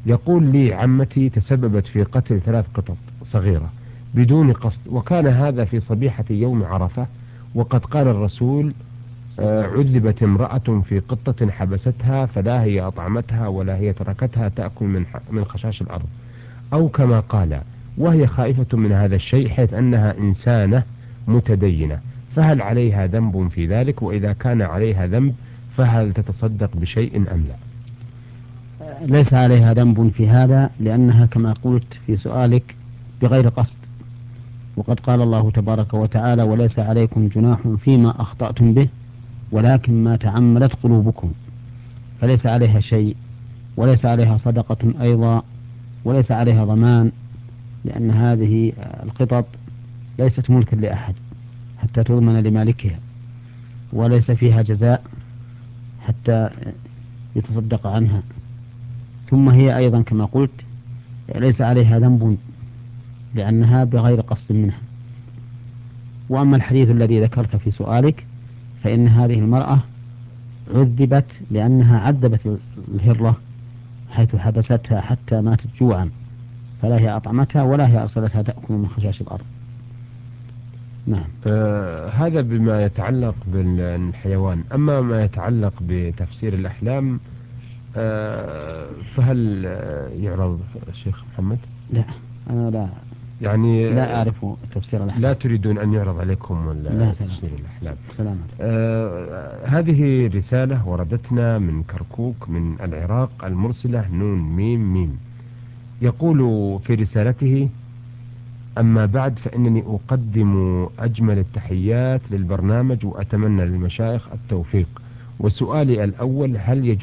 يقول لي عمتي تسببت في قتل 3 قطط صغيرة بدون قصد، وكان هذا في صبيحة يوم عرفة، وقد قال الرسول عذبت امرأة في قطة حبستها، فلا هي أطعمتها ولا هي تركتها تأكل من خشاش الأرض، أو كما قال، وهي خائفة من هذا الشيء حيث أنها إنسانة متدينة، فهل عليها ذنب في ذلك؟ وإذا كان عليها ذنب فهل تتصدق بشيء أم لا؟ ليس عليها ذنب في هذا، لأنها كما قلت في سؤالك بغير قصد، وقد قال الله تبارك وتعالى: وليس عليكم جناح فيما أخطأتم به ولكن ما تعمدت قلوبكم. فليس عليها شيء، وليس عليها صدقة أيضا، وليس عليها ضمان، لأن هذه القطط ليست ملكا لأحد حتى تضمن لمالكها، وليس فيها جزاء حتى يتصدق عنها. ثم هي أيضا كما قلت ليس عليها ذنب لأنها بغير قصد منها. وأما الحديث الذي ذكرت في سؤالك فإن هذه المرأة عذبت لأنها عذبت الهرة حيث حبستها حتى ماتت جوعا، فلا هي أطعمتها ولا هي أرسلتها تأكل من خشاش الأرض. نعم. هذا بما يتعلق بالحيوان. أما ما يتعلق بتفسير الأحلام فهل يعرض الشيخ محمد؟ لا، أنا يعني لا أعرف تفسير لا الأحلام. تريدون أن يعرض عليكم لا، سلام. تفسير الأحلام؟ سلامة. هذه رسالة وردتنا من كركوك من العراق، المرسلة نون ميم ميم. يقول في رسالته: أما بعد، فإنني أقدم أجمل التحيات للبرنامج وأتمنى للمشايخ التوفيق. وسؤالي الأول: هل يجوز